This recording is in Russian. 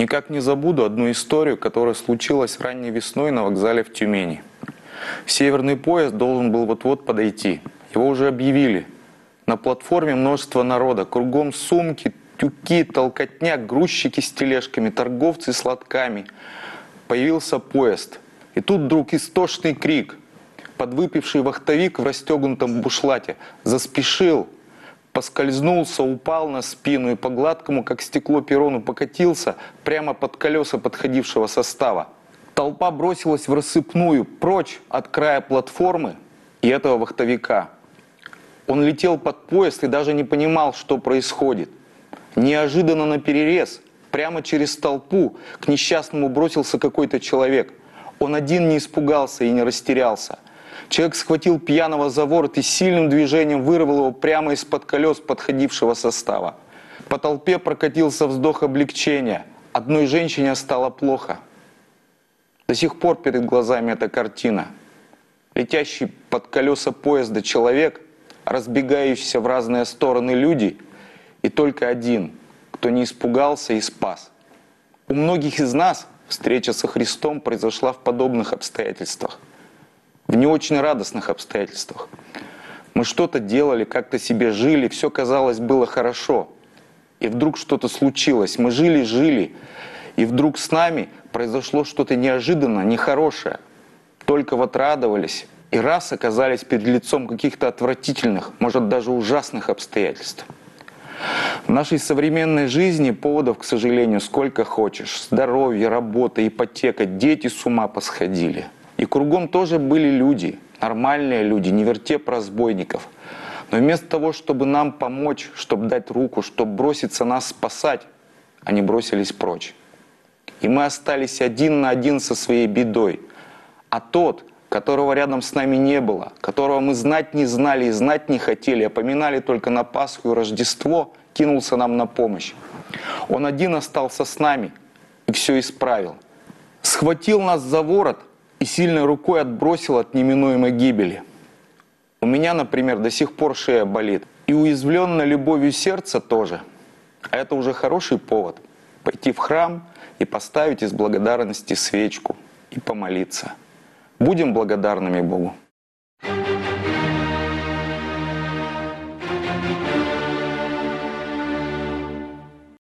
Никак не забуду одну историю, которая случилась ранней весной на вокзале в Тюмени. Северный поезд должен был вот-вот подойти. Его уже объявили. На платформе множество народа. Кругом сумки, тюки, толкотня, грузчики с тележками, торговцы с лотками. Появился поезд. И тут вдруг истошный крик. Подвыпивший вахтовик в расстегнутом бушлате заспешил, поскользнулся, упал на спину и по гладкому, как стекло, перрону покатился прямо под колеса подходившего состава. Толпа бросилась в рассыпную, прочь от края платформы и этого вахтовика. Он летел под поезд и даже не понимал, что происходит. Неожиданно наперерез, прямо через толпу, к несчастному бросился какой-то человек. Он один не испугался и не растерялся. Человек схватил пьяного за ворот и сильным движением вырвал его прямо из-под колес подходившего состава. По толпе прокатился вздох облегчения. Одной женщине стало плохо. До сих пор перед глазами эта картина. Летящий под колеса поезда человек, разбегающиеся в разные стороны люди, и только один, кто не испугался и спас. У многих из нас встреча со Христом произошла в подобных обстоятельствах. В не очень радостных обстоятельствах. Мы что-то делали, как-то себе жили, все казалось было хорошо. И вдруг что-то случилось. Мы жили, и вдруг с нами произошло что-то неожиданно, нехорошее. Только вот радовались, и раз оказались перед лицом каких-то отвратительных, может даже ужасных обстоятельств. В нашей современной жизни поводов, к сожалению, сколько хочешь. Здоровье, работа, ипотека, дети с ума посходили. И кругом тоже были люди, нормальные люди, не вертеп разбойников. Но вместо того, чтобы нам помочь, чтобы дать руку, чтобы броситься нас спасать, они бросились прочь. И мы остались один на один со своей бедой. А тот, которого рядом с нами не было, которого мы знать не знали и знать не хотели, а поминали только на Пасху и Рождество, кинулся нам на помощь. Он один остался с нами и все исправил. Схватил нас за ворот и сильной рукой отбросил от неминуемой гибели. У меня, например, до сих пор шея болит. И уязвленное любовью сердце тоже. А это уже хороший повод пойти в храм и поставить из благодарности свечку и помолиться. Будем благодарными Богу.